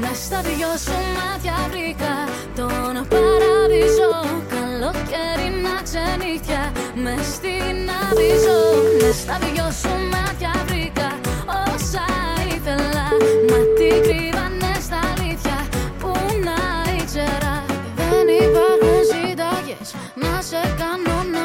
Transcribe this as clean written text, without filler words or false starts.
Μες στα δυο σου μάτια βρήκα τον παράδεισο. Καλοκαίρινα ξενύχια μες στην Αβύσσο. Μες στα δυο σου μάτια βρήκα όσα ήθελα. Μα τι κρύβανε στα αλήθεια που να ήξερα. Δεν υπάρχουν συνταγές να σε κάνω να